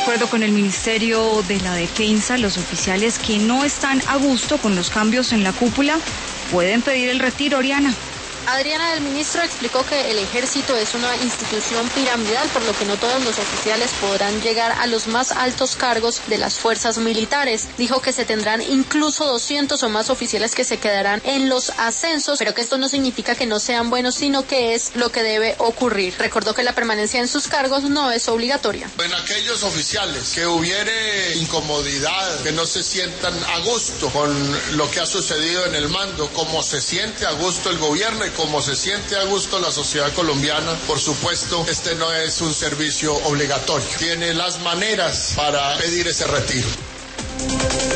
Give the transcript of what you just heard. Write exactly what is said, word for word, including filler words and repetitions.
acuerdo con el Ministerio de la Defensa, los oficiales que no están a gusto con los cambios en la cúpula pueden pedir el retiro, Oriana. Adriana, el ministro explicó que el ejército es una institución piramidal, por lo que no todos los oficiales podrán llegar a los más altos cargos de las fuerzas militares. Dijo que se tendrán incluso doscientos o más oficiales que se quedarán en los ascensos, pero que esto no significa que no sean buenos, sino que es lo que debe ocurrir. Recordó que la permanencia en sus cargos no es obligatoria. En aquellos oficiales que hubiere incomodidad, que no se sientan a gusto con lo que ha sucedido en el mando, como se siente a gusto el gobierno y como se siente a gusto la sociedad colombiana, por supuesto, este no es un servicio obligatorio. Tiene las maneras para pedir ese retiro.